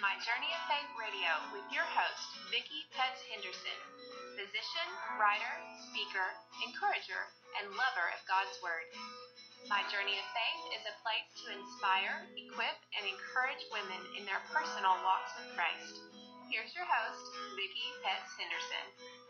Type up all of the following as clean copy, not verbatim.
My Journey of Faith Radio with your host, Vicki Petz Henderson, physician, writer, speaker, encourager, and lover of God's Word. My Journey of Faith is a place to inspire, equip, and encourage women in their personal walks with Christ. Here's your host, Vicki Petz Henderson.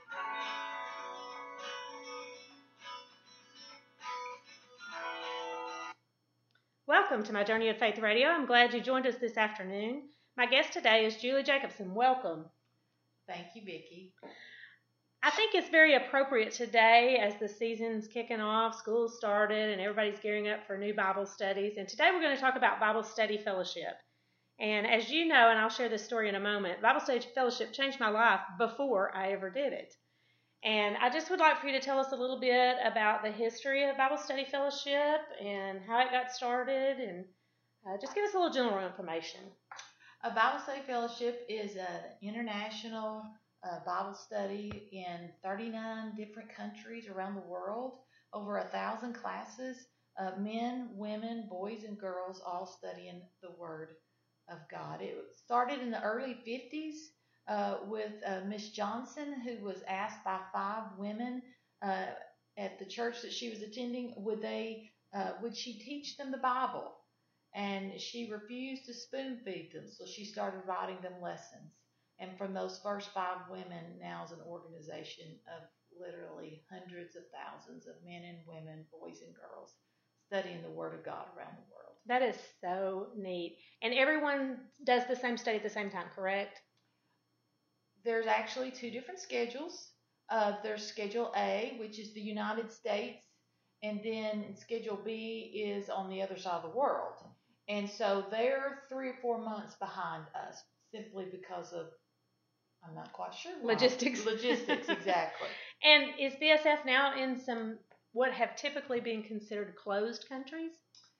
Welcome to My Journey of Faith Radio. I'm glad you joined us this afternoon. My guest today is Julie Jacobson. Welcome. Thank you, Vicki. I think it's very appropriate today as the season's kicking off, school started, and everybody's gearing up for new Bible studies. And today we're going to talk about Bible Study Fellowship. And as you know, and I'll share this story in a moment, Bible Study Fellowship changed my life before I ever did it. And I just would like for you to tell us a little bit about the history of Bible Study Fellowship and how it got started, and just give us a little general information. A Bible Study Fellowship is an international Bible study in 39 different countries around the world, over 1,000 classes, men, women, boys, and girls all studying the Word of God. It started in the early 50s. With Miss Johnson, who was asked by 5 women at the church that she was attending, would she teach them the Bible? And she refused to spoon feed them, so she started writing them lessons. And from those first 5 women, now is an organization of literally hundreds of thousands of men and women, boys and girls, studying the Word of God around the world. That is so neat. And everyone does the same study at the same time, correct? There's actually 2 different schedules. There's Schedule A, which is the United States, and then Schedule B is on the other side of the world. And so they're 3 or 4 months behind us, simply because of, I'm not quite sure why. Logistics, exactly. And is BSF now in some what have typically been considered closed countries?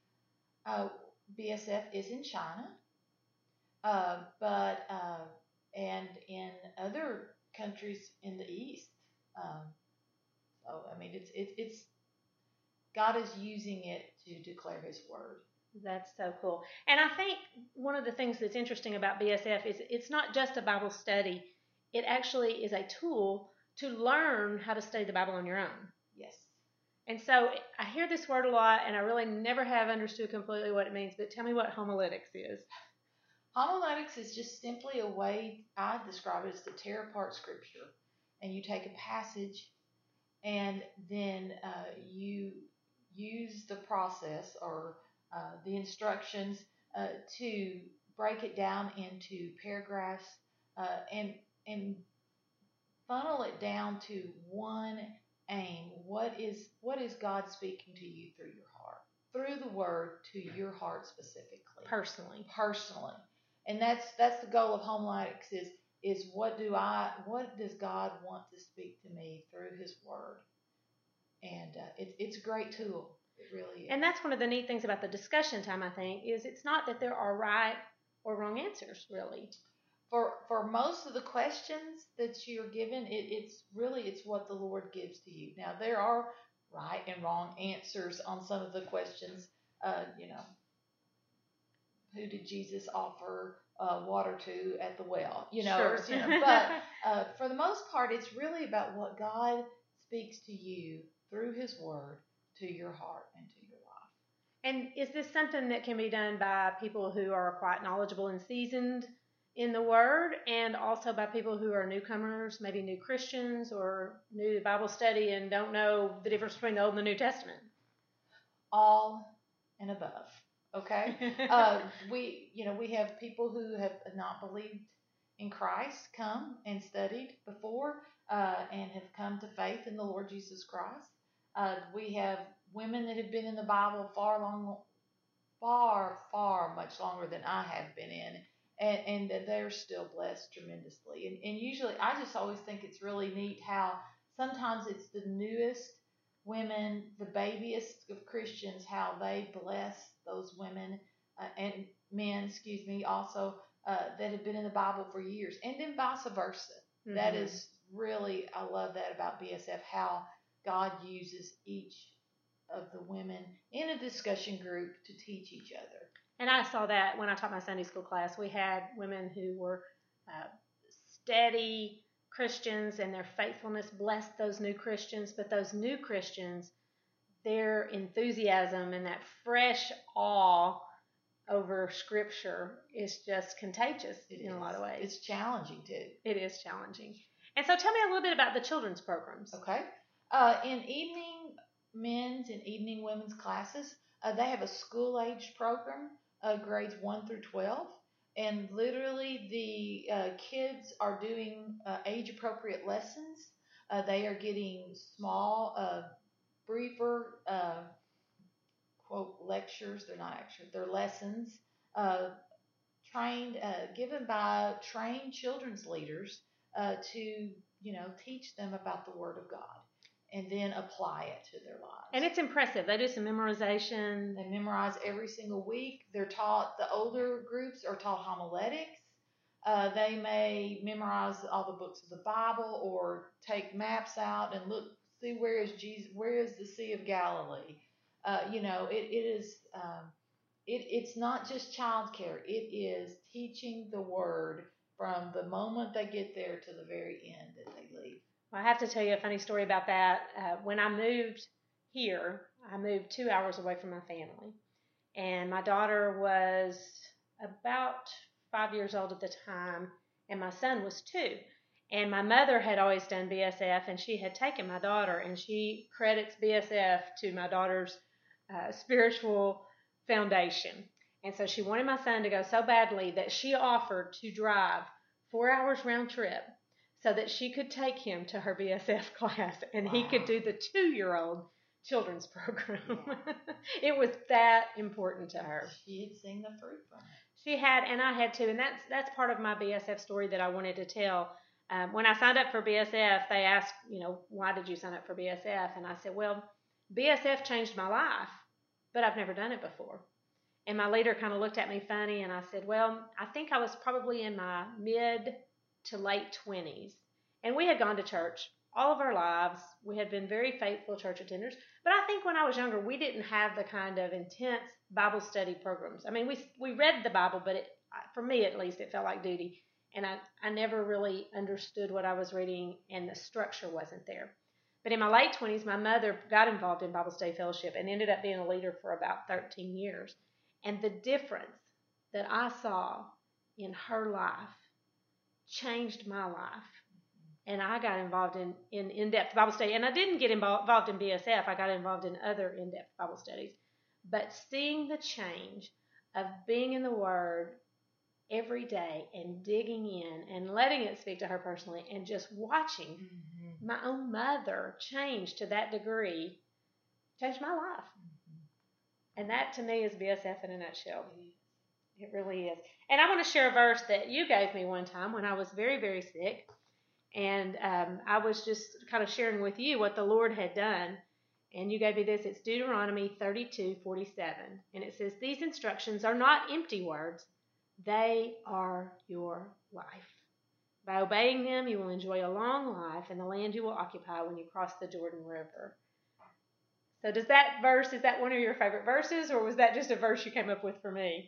BSF is in China, and in other countries in the East. So I mean, it's God is using it to declare His Word. That's so cool. And I think one of the things that's interesting about BSF is it's not just a Bible study. It actually is a tool to learn how to study the Bible on your own. Yes. And so I hear this word a lot, and I really never have understood completely what it means. But tell me what homiletics is. Homiletics is just simply a way, I describe it as to tear apart Scripture. And you take a passage and then you use the process or the instructions to break it down into paragraphs and funnel it down to one aim. What is God speaking to you through your heart? Through the Word to your heart specifically. Personally. And that's the goal of homiletics is what does God want to speak to me through His Word? And it's a great tool. It really is. And that's one of the neat things about the discussion time, I think, is it's not that there are right or wrong answers, really. For most of the questions that you're given, it's what the Lord gives to you. Now, there are right and wrong answers on some of the questions. Who did Jesus offer water to at the well? Sure. But for the most part, it's really about what God speaks to you through His Word to your heart and to your life. And is this something that can be done by people who are quite knowledgeable and seasoned in the Word, and also by people who are newcomers, maybe new Christians or new to Bible study and don't know the difference between the Old and the New Testament? All and above. Okay, we have people who have not believed in Christ come and studied before and have come to faith in the Lord Jesus Christ. We have women that have been in the Bible far much longer than I have been in, and they're still blessed tremendously. And usually, I just always think it's really neat how sometimes it's the newest women, the babiest of Christians, how they bless those women and men, also that have been in the Bible for years, and then vice versa. Mm-hmm. That is really, I love that about BSF, how God uses each of the women in a discussion group to teach each other. And I saw that when I taught my Sunday school class. We had women who were steady Christians, and their faithfulness blessed those new Christians. But those new Christians, their enthusiasm and that fresh awe over Scripture is just contagious in a lot of ways. It's challenging too. It is challenging. And so tell me a little bit about the children's programs. Okay. In evening men's and evening women's classes, they have a school-age program, grades 1 through 12. And literally the kids are doing age-appropriate lessons. They are getting small, briefer, quote, lectures. They're not lectures. They're lessons given by trained children's leaders to, teach them about the Word of God and then apply it to their lives. And it's impressive. They do some memorization. They memorize every single week. They're taught, the older groups are taught homiletics. They may memorize all the books of the Bible or take maps out and see where is the Sea of Galilee. It's not just childcare. It is teaching the Word from the moment they get there to the very end that they leave. Well, I have to tell you a funny story about that. When I moved here, I moved 2 hours away from my family. And my daughter was about 5 years old at the time, and my son was 2. And my mother had always done BSF, and she had taken my daughter, and she credits BSF to my daughter's spiritual foundation. And so she wanted my son to go so badly that she offered to drive 4 hours round trip so that she could take him to her BSF class, and he could do the 2-year-old children's program. It was that important to her. She had seen the fruit from it. She had, and I had too, and that's part of my BSF story that I wanted to tell. When I signed up for BSF, they asked, why did you sign up for BSF? And I said, well, BSF changed my life, but I've never done it before. And my leader kind of looked at me funny, and I said, well, I think I was probably in my mid to late 20s. And we had gone to church all of our lives. We had been very faithful church attenders. But I think when I was younger, we didn't have the kind of intense Bible study programs. I mean, we read the Bible, but for me at least, it felt like duty. And I never really understood what I was reading, and the structure wasn't there. But in my late 20s, my mother got involved in Bible Study Fellowship and ended up being a leader for about 13 years. And the difference that I saw in her life changed my life. And I got involved in in-depth Bible study. And I didn't get involved in BSF. I got involved in other in-depth Bible studies. But seeing the change of being in the Word every day and digging in and letting it speak to her personally and just watching my own mother change to that degree changed my life. And that to me is BSF in a nutshell. It really is. And I want to share a verse that you gave me one time when I was very, very sick. And I was just kind of sharing with you what the Lord had done. And you gave me this. It's Deuteronomy 32:47. And it says, these instructions are not empty words. They are your life. By obeying them, you will enjoy a long life in the land you will occupy when you cross the Jordan River. So is that one of your favorite verses, or was that just a verse you came up with for me?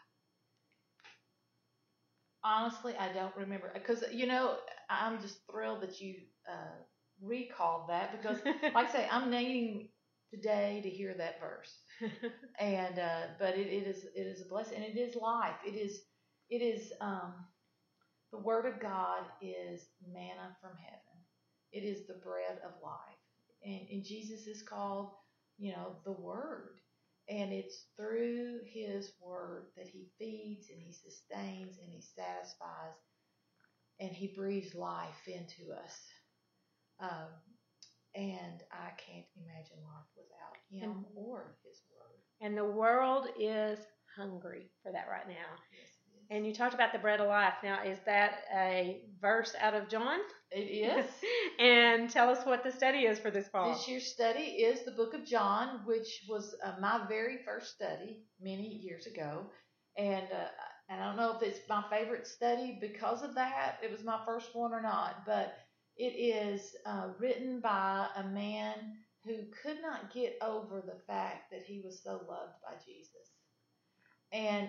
Honestly, I don't remember. Because, I'm just thrilled that you recalled that. Because, like I say, I'm needing today to hear that verse. And but it is a blessing, and it is life. It is the Word of God is manna from heaven. It is the bread of life, and Jesus is called, the Word, and it's through His Word that He feeds and He sustains and He satisfies, and He breathes life into us. And I can't imagine life without Him or His Word. And the world is hungry for that right now. Yes, it is. And you talked about the bread of life. Now, is that a verse out of John? It is. And tell us what the study is for this fall. This year's study is the book of John, which was my very first study many years ago. And I don't know if it's my favorite study because of that. It was my first one or not, but it is written by a man who could not get over the fact that he was so loved by Jesus. And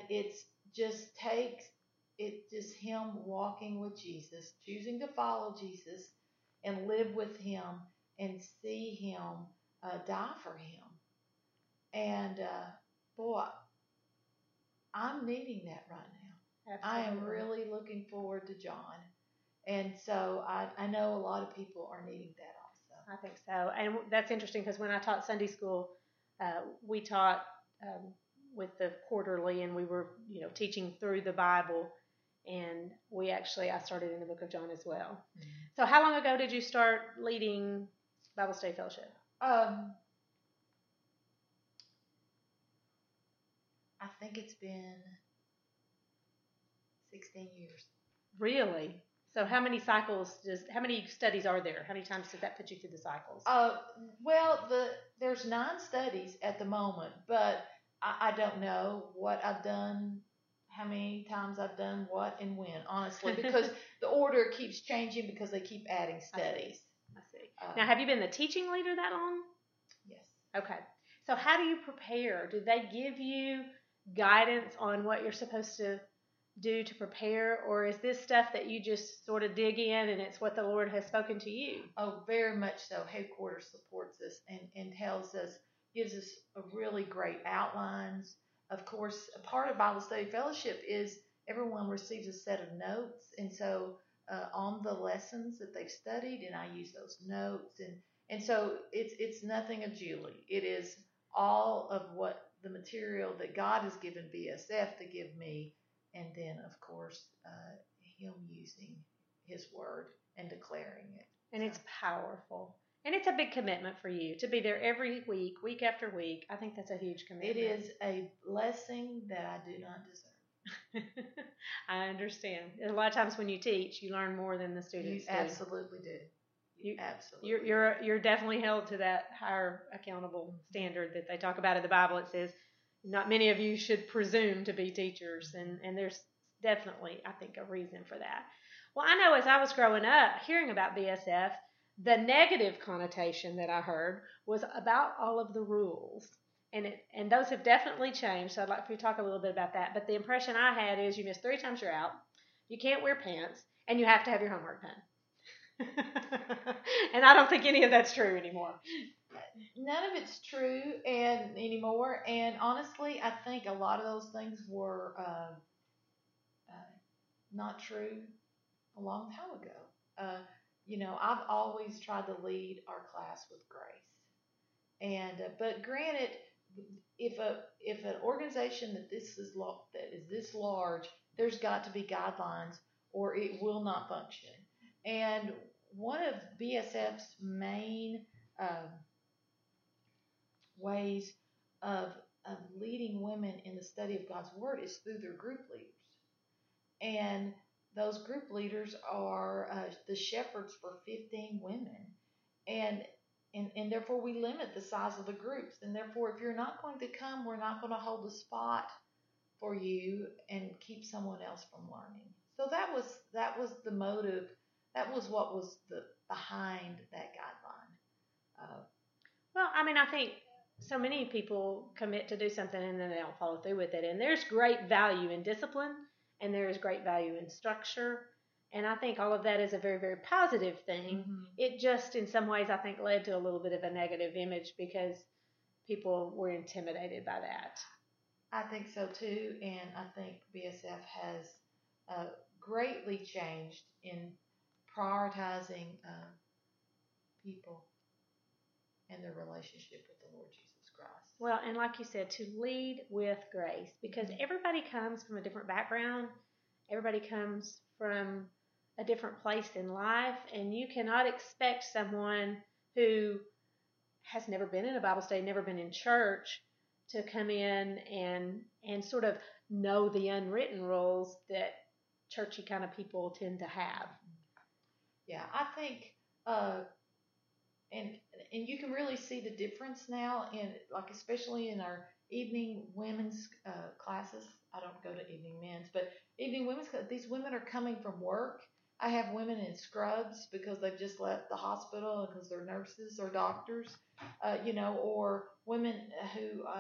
it just him walking with Jesus, choosing to follow Jesus and live with him and see him die for him. And boy, I'm needing that right now. Absolutely. I am really looking forward to John. And so I know a lot of people are needing that also. I think so. And that's interesting because when I taught Sunday school, we taught with the quarterly, and we were, teaching through the Bible. And I started in the book of John as well. Mm-hmm. So how long ago did you start leading Bible Study Fellowship? I think it's been 16 years. Really? So how many studies are there? How many times does that put you through the cycles? Well, there's 9 studies at the moment, but I don't know what I've done, how many times I've done what and when, honestly, because the order keeps changing because they keep adding studies. I see. Now, have you been the teaching leader that long? Yes. Okay. So how do you prepare? Do they give you guidance on what you're supposed to do to prepare, or is this stuff that you just sort of dig in and it's what the Lord has spoken to you? Oh, very much so. Headquarters supports us and tells us, gives us a really great outlines. Of course, a part of Bible Study Fellowship is everyone receives a set of notes, and so on the lessons that they've studied, and I use those notes, and so it's nothing of Julie. It is all of what the material that God has given BSF to give me, and then of course him using his word and declaring it. And it's powerful. And it's a big commitment for you to be there every week, week after week. I think that's a huge commitment. It is a blessing that I do not deserve. I understand. A lot of times when you teach, you learn more than the students do. Absolutely do. You absolutely. You're definitely held to that higher accountable standard that they talk about in the Bible. It says, not many of you should presume to be teachers, and there's definitely, I think, a reason for that. Well, I know as I was growing up, hearing about BSF, the negative connotation that I heard was about all of the rules, and those have definitely changed. So I'd like for you to talk a little bit about that. But the impression I had is you miss 3 times, you're out. You can't wear pants, and you have to have your homework done. And I don't think any of that's true anymore. None of it's true anymore. And honestly, I think a lot of those things were not true a long time ago. I've always tried to lead our class with grace. But granted, if an organization that is this large, there's got to be guidelines, or it will not function. And one of BSF's main ways of leading women in the study of God's Word is through their group leaders. And those group leaders are the shepherds for 15 women. And therefore we limit the size of the groups. And therefore, if you're not going to come, we're not going to hold a spot for you and keep someone else from learning. So that was the motive. That was what was behind that guideline. Well, I think so many people commit to do something and then they don't follow through with it. And there's great value in discipline, and there is great value in structure. And I think all of that is a very, very positive thing. Mm-hmm. It just, in some ways, I think led to a little bit of a negative image because people were intimidated by that. I think so too. And I think BSF has greatly changed in prioritizing people and their relationship with the Lord Jesus Christ. Well, and like you said, to lead with grace, because everybody comes from a different background. Everybody comes from a different place in life, and you cannot expect someone who has never been in a Bible study, never been in church, to come in and sort of know the unwritten rules that churchy kind of people tend to have. Yeah, I think, and you can really see the difference now especially in our evening women's classes. I don't go to evening men's, but evening women's. These women are coming from work. I have women in scrubs because they've just left the hospital because they're nurses or doctors, or women who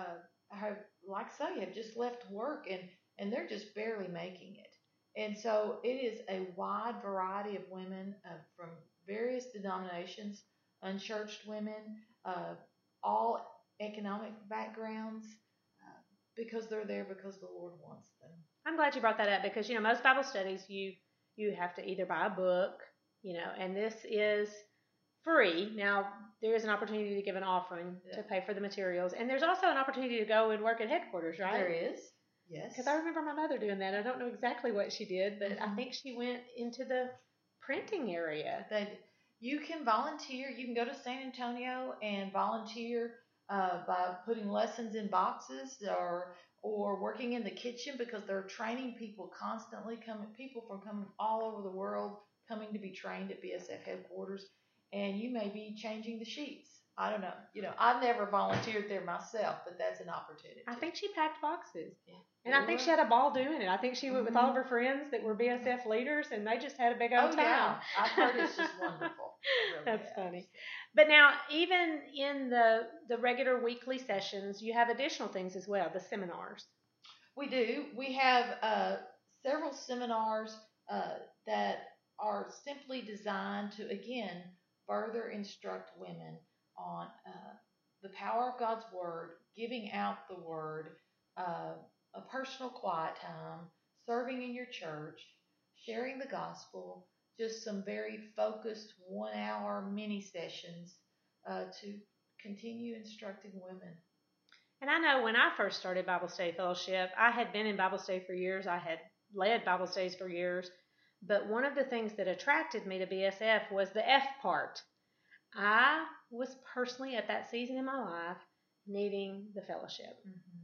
like I say, have just left work and they're just barely making it. And so it is a wide variety of women from various denominations, unchurched women, all economic backgrounds, because they're there because the Lord wants them. I'm glad you brought that up because most Bible studies you have to either buy a book, and this is free. Now there is an opportunity to give an offering to pay for the materials, and there's also an opportunity to go and work at headquarters, right? There is. Yes. Because I remember my mother doing that. I don't know exactly what she did, but I think she went into the printing area. You can volunteer. You can go to San Antonio and volunteer by putting lessons in boxes or working in the kitchen, because they're training people constantly, people from coming all over the world coming to be trained at BSF headquarters, and you may be changing the sheets. I don't know. I've never volunteered there myself, but that's an opportunity. I think she packed boxes. Yeah. And I think she had a ball doing it. I think she went with all of her friends that were BSF leaders, and they just had a big old time. Yeah. I've heard it's just wonderful. Really That's funny. But now, even in the regular weekly sessions, you have additional things as well, the seminars. We do. We have several seminars that are simply designed to, again, further instruct women on the power of God's Word, giving out the Word, a personal quiet time, serving in your church, sharing the gospel, just some very focused 1-hour mini sessions to continue instructing women. And I know when I first started Bible Study Fellowship, I had been in Bible study for years. I had led Bible studies for years. But one of the things that attracted me to BSF was the F part. I was personally at that season in my life needing the fellowship.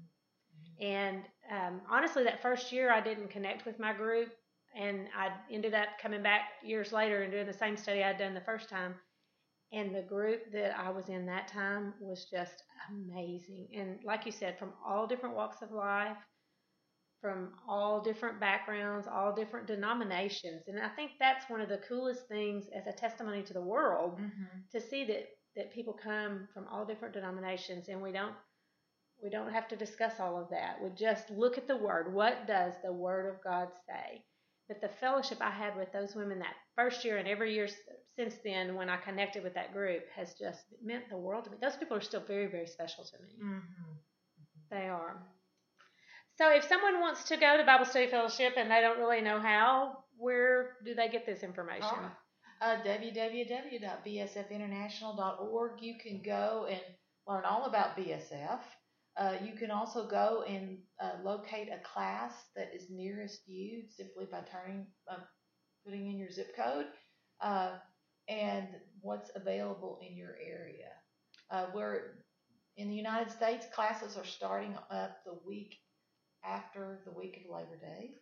And honestly, that first year I didn't connect with my group, and I ended up coming back years later and doing the same study I'd done the first time. And the group that I was in that time was just amazing. And like you said, from all different walks of life, from all different backgrounds, all different denominations. And I think that's one of the coolest things as a testimony to the world, to see that people come from all different denominations, and we don't have to discuss all of that. We just look at the Word. What does the Word of God say? But the fellowship I had with those women that first year and every year since then, when I connected with that group, has just meant the world to me. Those people are still very, very special to me. They are. So if someone wants to go to Bible Study Fellowship and they don't really know how, where do they get this information? www.bsfinternational.org. You can go and learn all about BSF. You can also go and locate a class that is nearest you simply by putting in your zip code and what's available in your area. We're in the United States, classes are starting up the week after the week of Labor Day.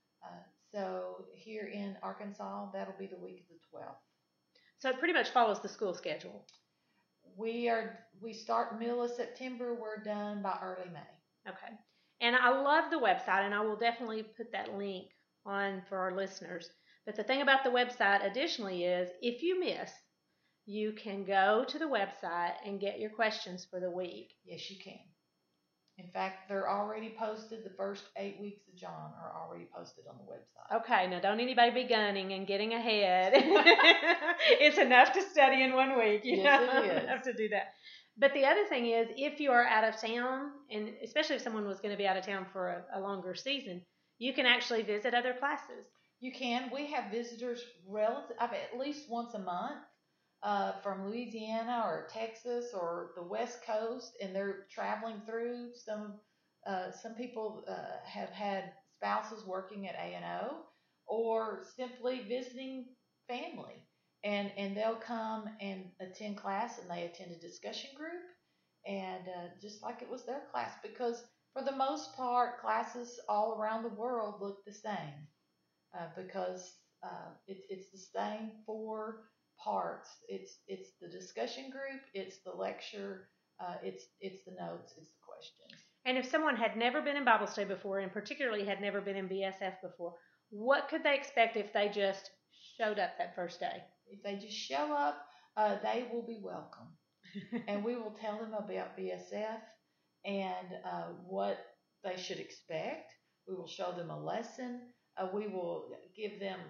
So here in Arkansas, that'll be the week of the 12th. So it pretty much follows the school schedule. We start middle of September. We're done by early May. Okay. And I love the website, and I will definitely put that link on for our listeners. But the thing about the website additionally is if you miss, you can go to the website and get your questions for the week. Yes, you can. In fact, they're already posted. The first 8 weeks of John are already posted on the website. Okay, now don't anybody be gunning and getting ahead. It's enough to study in 1 week. You Yes, it is. have to do that. But the other thing is, if you are out of town, and especially if someone was going to be out of town for a longer season, you can actually visit other classes. You can. We have visitors at least once a month. From Louisiana or Texas or the West Coast, and they're traveling through. Some people have had spouses working at A&O or simply visiting family, and they'll come and attend class, and they attend a discussion group, and just like it was their class, because for the most part, classes all around the world look the same, because it's the same 4 parts. It's the discussion group, it's the lecture, it's the notes, it's the questions. And if someone had never been in Bible study before, and particularly had never been in BSF before, what could they expect if they just showed up that first day? If they just show up, they will be welcome. And we will tell them about BSF, and what they should expect. We will show them a lesson. We will give them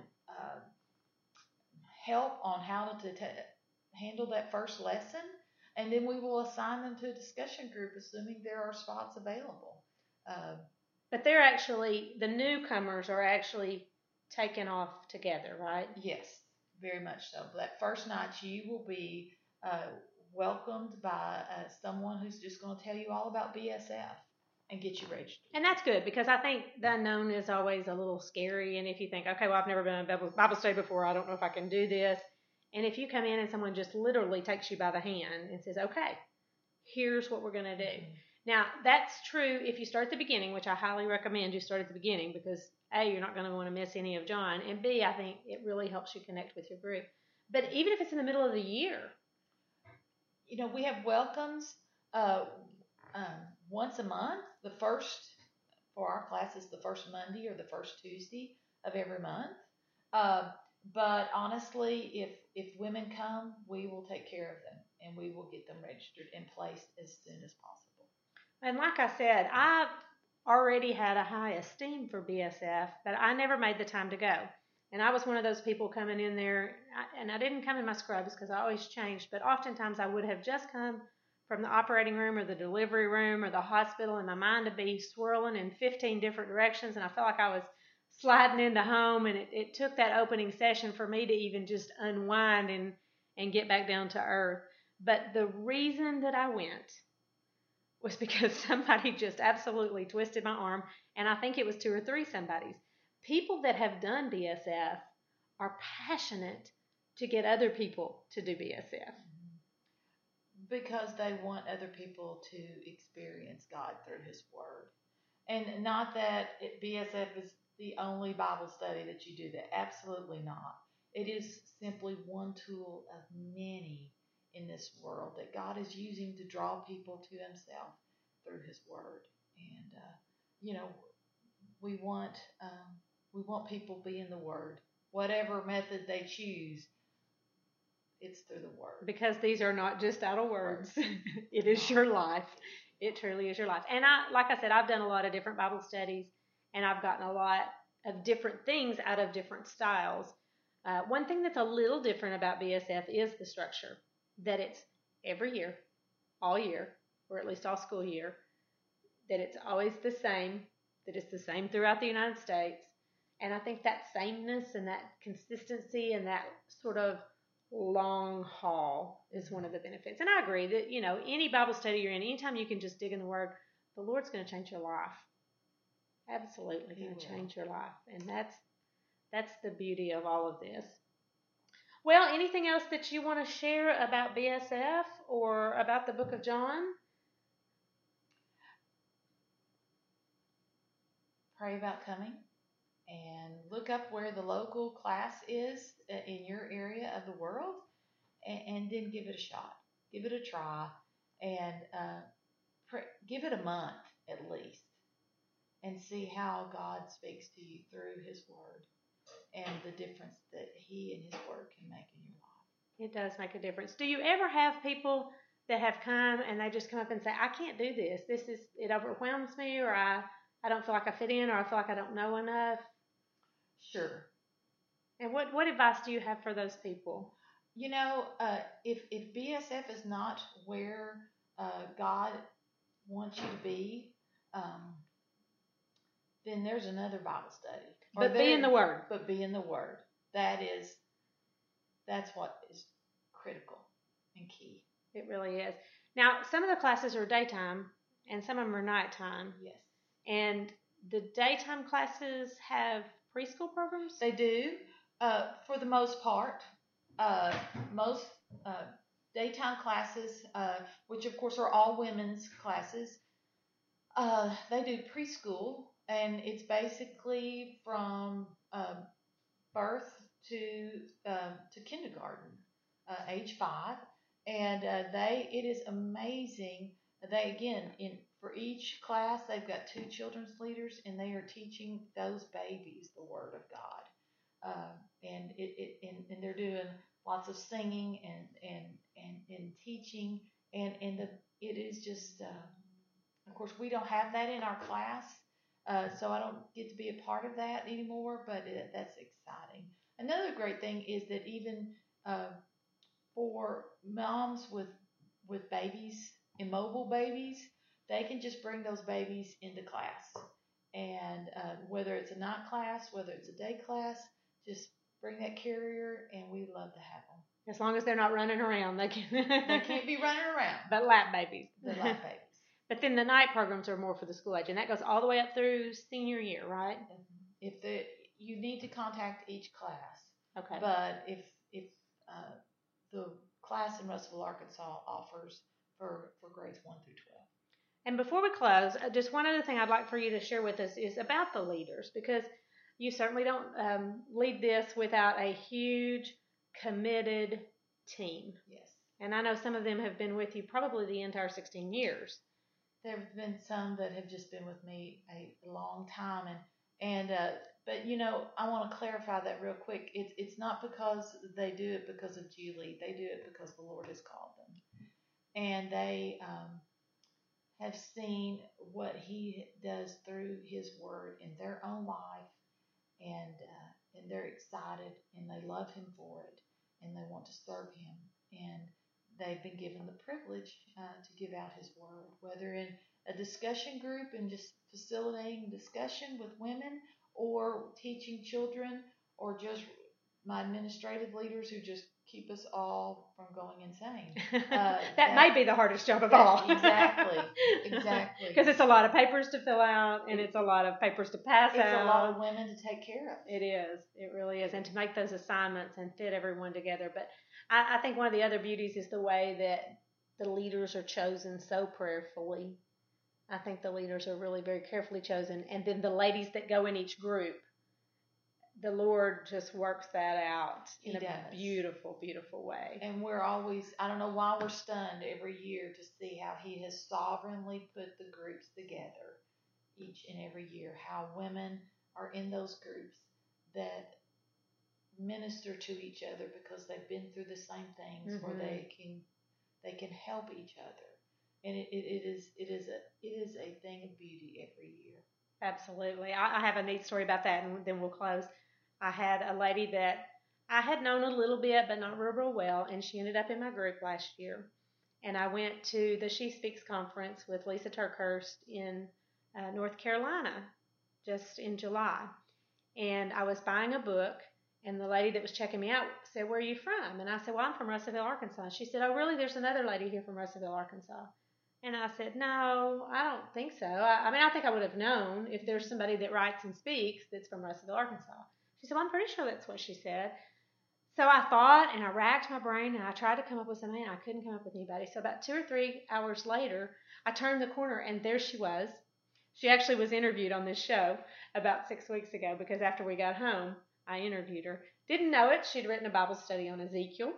help on how to handle that first lesson, and then we will assign them to a discussion group, assuming there are spots available. Uh, But they're actually, the newcomers are actually taken off together, right? yes, very much so. That first night, you will be welcomed by someone who's just going to tell you all about BSF and get you registered. And that's good because I think the unknown is always a little scary. And if you think, okay, well, I've never been in a Bible study before, I don't know if I can do this. And if you come in and someone just literally takes you by the hand and says, okay, here's what we're going to do. Mm-hmm. Now, that's true if you start at the beginning, which I highly recommend you start at the beginning because, A, you're not going to want to miss any of John, and B, I think it really helps you connect with your group. But even if it's in the middle of the year. You know, we have welcomes once a month. The first, for our classes, the first Monday or the first Tuesday of every month. But honestly, if women come, we will take care of them, and we will get them registered and placed as soon as possible. And like I said, I've already had a high esteem for BSF, but I never made the time to go. And I was one of those people coming in there, and I didn't come in my scrubs because I always changed, but oftentimes I would have just come from the operating room or the delivery room or the hospital, and my mind would be swirling in 15 different directions, and I felt like I was sliding into home, and it took that opening session for me to even just unwind and get back down to earth. But the reason that I went was because somebody just absolutely twisted my arm, and I think it was 2 or 3 somebodies. People that have done BSF are passionate to get other people to do BSF. Because they want other people to experience God through His Word. And not that BSF is the only Bible study that you do that. Absolutely not. It is simply one tool of many in this world that God is using to draw people to Himself through His Word. And, we want people to be in the Word. Whatever method they choose, it's through the Word. Because these are not just idle words. It is your life. It truly is your life. And like I said, I've done a lot of different Bible studies, and I've gotten a lot of different things out of different styles. One thing that's a little different about BSF is the structure, that it's every year, all year, or at least all school year, that it's always the same, that it's the same throughout the United States. And I think that sameness and that consistency and that sort of long haul is one of the benefits. And I agree that, any Bible study you're in, anytime you can just dig in the Word, the Lord's going to change your life. Absolutely going to change your life. And that's the beauty of all of this. Well, anything else that you want to share about BSF or about the book of John? Pray about coming and look up where the local class is in your area of the world, and then give it a shot. Give it a try, and give it a month at least, and see how God speaks to you through His Word and the difference that He and His Word can make in your life. It does make a difference. Do you ever have people that have come and they just come up and say, I can't do this. It overwhelms me, or I don't feel like I fit in, or I feel like I don't know enough? Sure. And what advice do you have for those people? If BSF is not where God wants you to be, then there's another Bible study. But be in the Word. But be in the Word. That's what is critical and key. It really is. Now, some of the classes are daytime, and some of them are nighttime. Yes. And the daytime classes have preschool programs? They do, for the most part. Most daytime classes, which of course are all women's classes, they do preschool, and it's basically from birth to kindergarten, age 5, and it is amazing. They for each class they've got 2 children's leaders, and they are teaching those babies the Word of God, and they're doing lots of singing and teaching, and it is just Of course, we don't have that in our class, so I don't get to be a part of that anymore, but that's exciting. Another great thing is that even for moms with babies, immobile babies, they can just bring those babies into class. And whether it's a night class, whether it's a day class, just bring that carrier, and we love to have them. As long as they're not running around, they can. They can't be running around. But lap babies. The lap babies. But then the night programs are more for the school age, and that goes all the way up through senior year, right? You need to contact each class. Okay. But if the class in Russellville, Arkansas offers for grades 1 through 12. And before we close, just one other thing I'd like for you to share with us is about the leaders, because you certainly don't lead this without a huge, committed team. Yes. And I know some of them have been with you probably the entire 16 years. There have been some that have just been with me a long time, but I want to clarify that real quick. It's not because they do it because of Julie. They do it because the Lord has called them, and they have seen what He does through His Word in their own life, and they're excited and they love Him for it, and they want to serve Him, and they've been given the privilege to give out His Word, whether in a discussion group and just facilitating discussion with women, or teaching children, or just my administrative leaders who just keep us all from going insane. That might be the hardest job of all. Exactly. Because it's a lot of papers to fill out, and it's a lot of papers to pass out. It's a lot of women to take care of. It is. It really is. And to make those assignments and fit everyone together. But I think one of the other beauties is the way that the leaders are chosen so prayerfully. I think the leaders are really very carefully chosen. And then the ladies that go in each group, the Lord just works that out in a beautiful, beautiful way. And we're always, I don't know why we're stunned every year to see how He has sovereignly put the groups together each and every year, how women are in those groups that minister to each other because they've been through the same things, where they can help each other. And it is a thing of beauty every year. Absolutely. I have a neat story about that, and then we'll close. I had a lady that I had known a little bit, but not real well, and she ended up in my group last year. And I went to the She Speaks conference with Lisa Turkhurst in North Carolina just in July. And I was buying a book, and the lady that was checking me out said, "Where are you from?" And I said, "Well, I'm from Russellville, Arkansas." She said, "Oh, really? There's another lady here from Russellville, Arkansas." And I said, "No, I don't think so. I think I would have known if there's somebody that writes and speaks that's from Russellville, Arkansas." She said, "Well, I'm pretty sure that's what she said." So I thought, and I racked my brain, and I tried to come up with somebody, and I couldn't come up with anybody. So about 2 or 3 hours later, I turned the corner, and there she was. She actually was interviewed on this show about 6 weeks ago, because after we got home, I interviewed her. Didn't know it. She'd written a Bible study on Ezekiel.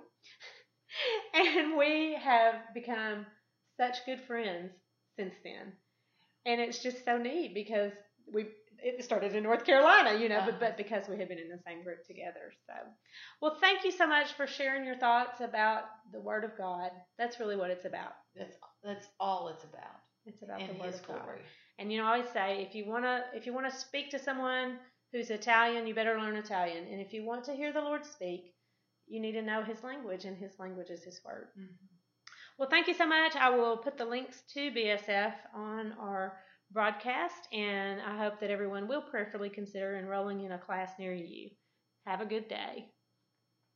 And we have become such good friends since then. And it's just so neat because it started in North Carolina, but because we had been in the same group together. So, well, thank you so much for sharing your thoughts about the Word of God. That's really what it's about. That's all it's about. It's about and the Word His of God. glory. And I always say, if you want to speak to someone who's Italian, you better learn Italian. And if you want to hear the Lord speak, you need to know His language, and His language is His Word. Mm-hmm. Well, thank you so much. I will put the links to BSF on our broadcast, and I hope that everyone will prayerfully consider enrolling in a class near you. Have a good day.